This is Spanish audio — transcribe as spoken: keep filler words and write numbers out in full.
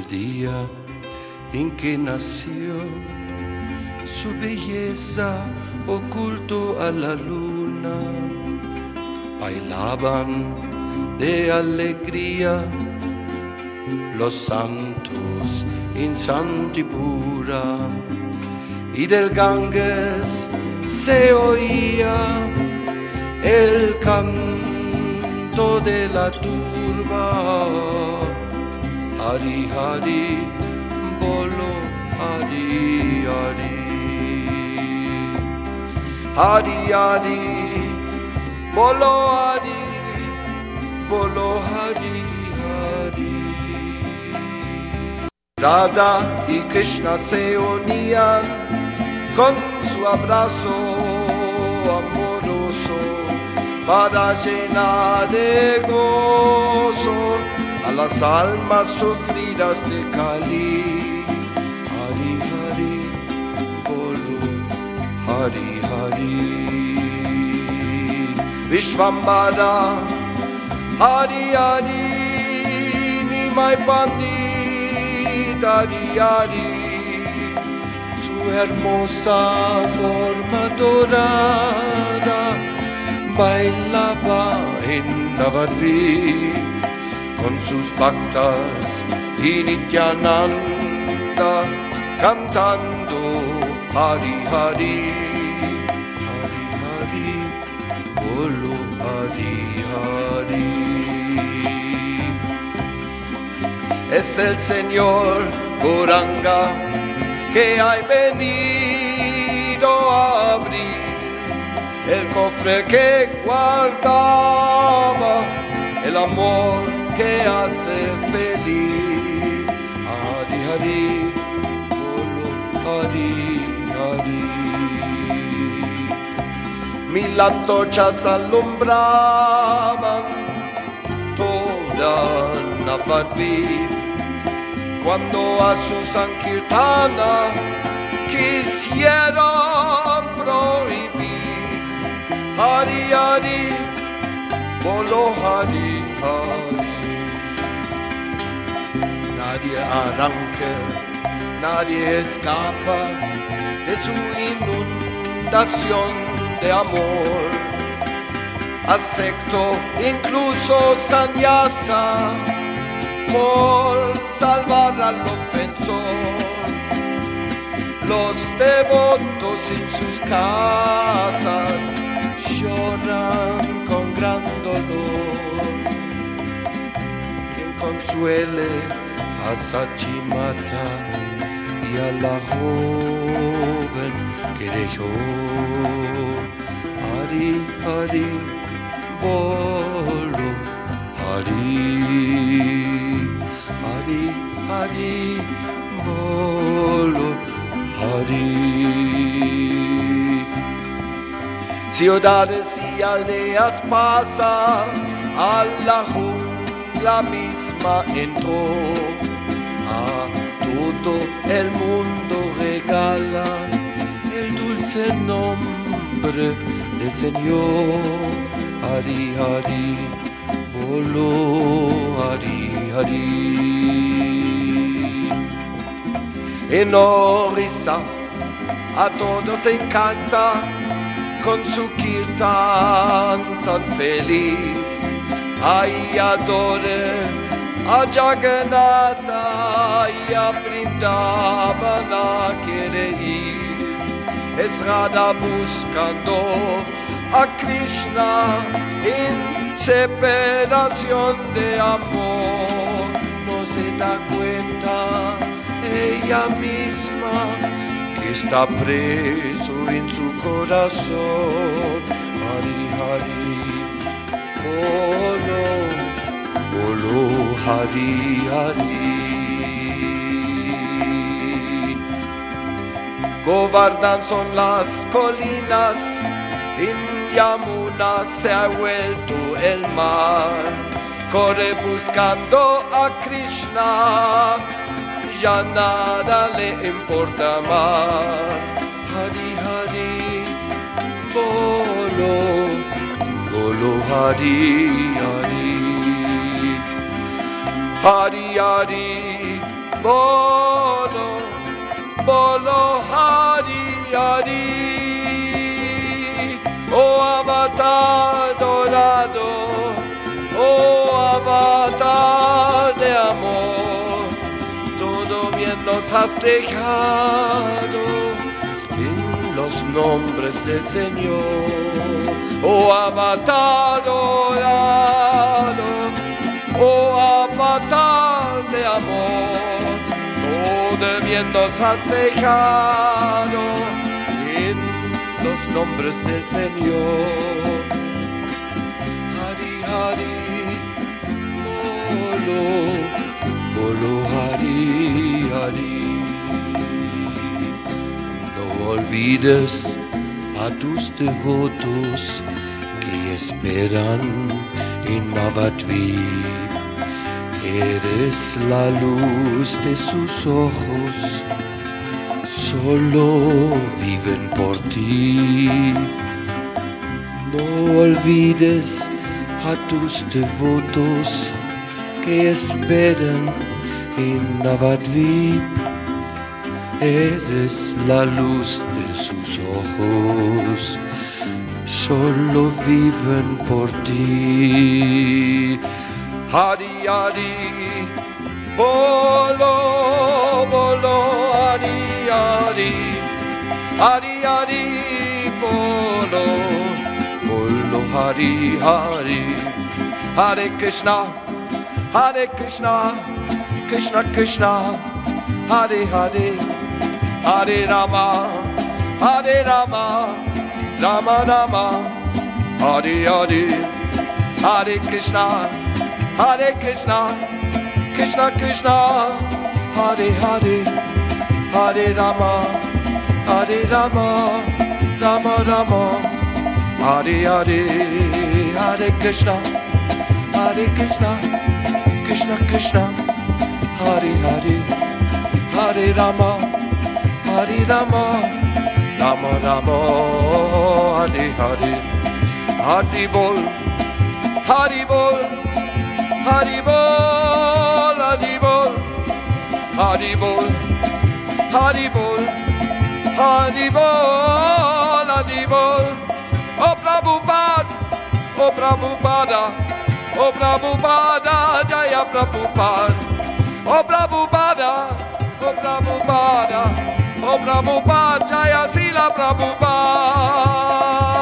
el día en que nació, su belleza oculto a la luna, bailaban de alegría los santos en Santipura, y del Ganges se oía el canto de la turba. Hari Hari Bolo Hari Hari, Hari Hari Bolo Hari Bolo Hari Hari. Radha y Krishna se unían con su abrazo amoroso para llenar de gozo a las almas sufridas de Kali. Hari Hari Bolo Hari Hari, Vishvambara Hari Hari, Nimai Pandit Hari Hari, su hermosa forma dorada bailaba en Navadvip con sus bhaktas y Nityananda cantando Hari Hari, Hari Hari, Bolo Hari Hari. Es el Señor Gauranga que ha venido a abrir el cofre que guardaba el amor que hace feliz. Hari Hari, Bolo Hari Hari. Mil antorchas alumbraban toda Navadvip cuando a su Sankirtana quisieron prohibir. Hari Hari, Bolo Hari Hari. Nadie arranca, nadie escapa de su inundación de amor. Acepto incluso sannyasa por salvar al ofensor. Los devotos en sus casas lloran con gran dolor. Quien consuele a Sachimata y a la joven que dejó. Hari Hari Bolo Hari, Hari Hari Bolo Hari. Ciudades y aldeas pasan, a la jungla misma entró. A todo el mundo regala el dulce nombre del Señor. Hari Hari Bolo Hari Hari. En Orissa a todos encanta con su kirtan tan feliz. Ahí adore a Jagannatha y a Vrindavana quiere ir. Es Radha buscando a Krishna en separación de amor. No se da cuenta ella misma que está preso en su corazón. Hari Hari Bolo Bolo Hari Hari. Govardhan son las colinas, en Yamuna se ha vuelto el mar. Corre buscando a Krishna, ya nada le importa más. Hari Hari Bolo Bolo Hari Hari, Hari Hari Bolo, bolo, hari, hari. Oh avatar dorado, oh avatar de amor, todo bien nos has dejado en los nombres del Señor. Oh avatar dorado, oh avatar de amor, todo bien nos has dejado en los nombres del Señor. Hari, hari, bolo, bolo, hari, hari. No olvides a tus devotos que esperan en Navadvip. Eres la luz de sus ojos, solo viven por ti. No olvides a tus devotos que esperan en Navadvip. Eres la luz de sus ojos, solo viven por ti. Hari, hari, bolo, bolo, hari, hari, hari, hari, bolo, bolo, hari, hari. Hare Krishna, Hare Krishna, Krishna Krishna, Hare Hare, Hare Rama, Hare Rama, Rama Rama, Hare Hare, Hare Krishna, Hare Krishna, Krishna Krishna, Hare Hare, Hare Rama, Hare Rama, Rama Rama, Hare Hare, Hare Krishna, Hare Krishna, Krishna Krishna, Hare Hare, Hare Rama, Hare Rama, Rama Rama, Hare Hare. Hari Bol, Hari Bol, Hari Bol, Hari Bol, Hari Bol, Hari Bol, Hari Bol, Hari Bol. Oh Prabhupada, oh Prabhupada, oh Prabhupada, Jaya Prabhupada. Oh Prabhupada, oh Prabhupada, oh Prabhupada, Jaya Sila Prabhupada.